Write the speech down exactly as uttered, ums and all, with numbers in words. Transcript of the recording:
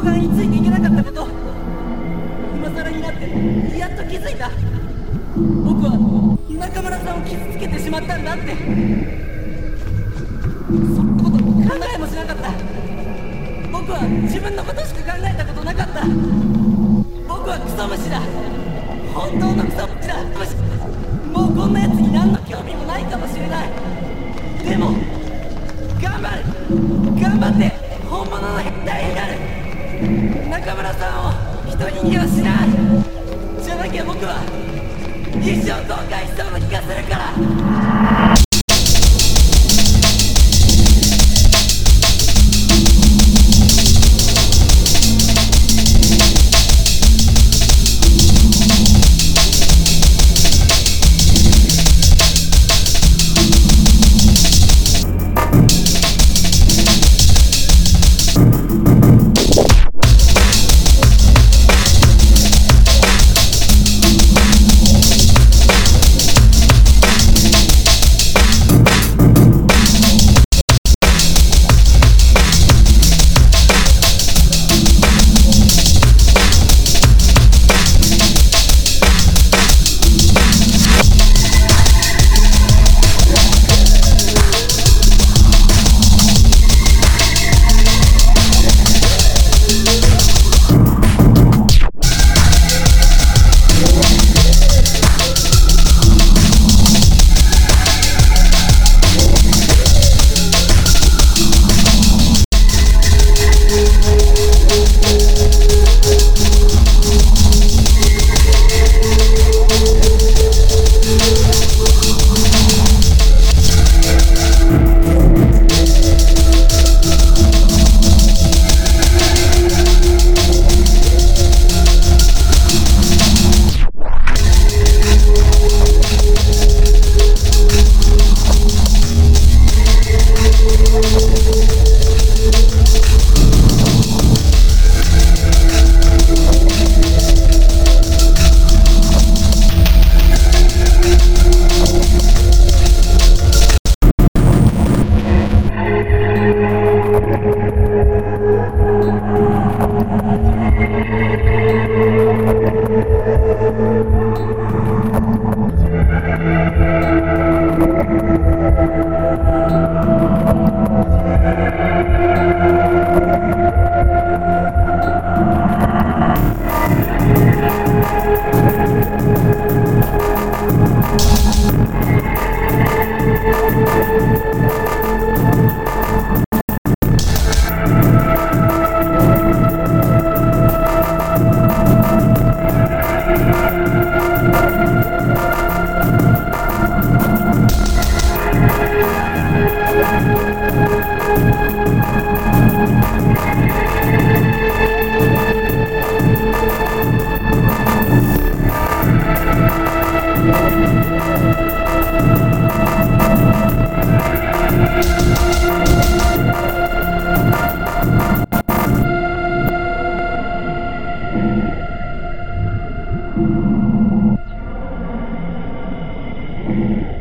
間についていけなかったこと、今更になってやっと気づいた。僕は中村さんを傷つけてしまったんだって。そんなこと考えもしなかった。僕は自分のことしか考えたことなかった。僕はクソ虫だ。本当のクソ虫だ。もうこんな奴に何の興味もないかもしれない。でも頑張る、頑張って本物の変態になる。中村さんを一人にはしない。じゃなきゃ僕は一生後悔しそうな気がするから。 you